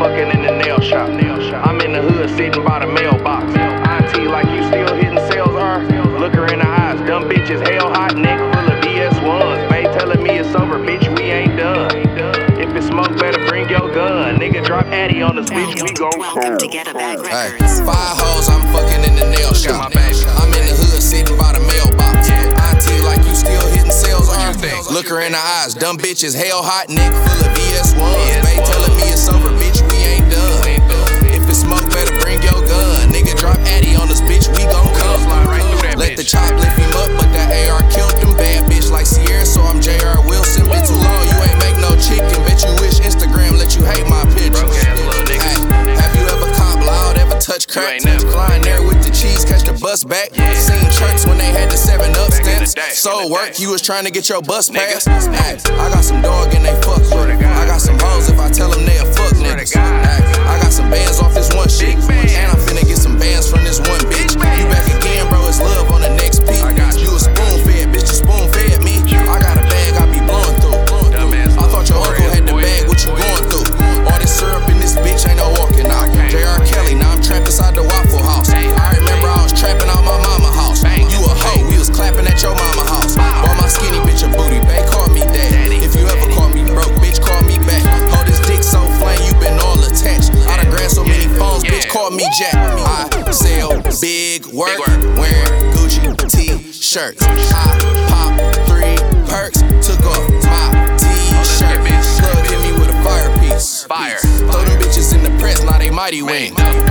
fucking in the nail shop. I'm in the hood sitting by the mailbox. Auntie like you still hitting sales are. Look her in the eyes, dumb bitches hell hot, neck full of DS1s. Bae telling me it's over, bitch, we ain't done. If it's smoke, better bring your gun. Nigga drop Addy on us, bitch, we gon' Welcome to Get a Bag Hey, Records. 5 hoes, I'm fucking in the nail shop. I'm in the hood sitting by the mailbox. Auntie like you still hitting sales are. Look her in the eyes, dumb bitches hell hot, neck full of VS1s. Bae telling me it's over, bitch, we ain't done. If it's smoke, better bring your gun. Nigga drop Addy on us, bitch, we gon' come. Let the chop lift him up, but that AR killed them. Bad bitch like Sierra, so I'm J.R. Wilson. Been too long, you ain't make no chicken. Bet you wish Instagram let you hate my pictures. Hey, have you ever cop loud, ever touch crack? Flying there with the cheese, catch the bus back. Seen trucks when they had the 7-Up stamps. Sold work, you was trying to get your bus passed. Hey, I got some dog and they fuck with it. I got some hoes if I tell them they a fuck niggas. Hey, I got some bands off this one shit. And I'm finna get some bands from this one bitch. You back again, bro, it's love on the next beat. You a spoon fed, bitch, you spoon fed me. I got a bag I be blowing through. I thought your uncle had the bag, what you going through? All this syrup in this bitch ain't no walking out. J.R. Kelly, now I'm trapped inside the Waffle House. I remember I was trapping out my mama house. You a hoe, we was clapping at your mama house. Bought my skinny bitch a booty, bae called me dad. If you ever call me broke, bitch, call me back. Hold this dick so flame, you been all attached. I done grabbed so many phones, bitch, call me Jack. I sell big work, wearing Gucci t-shirts. I pop 3 perks, took off my t-shirt. Plug hit me with a fire piece. Throw them bitches in the press, now they mighty wing.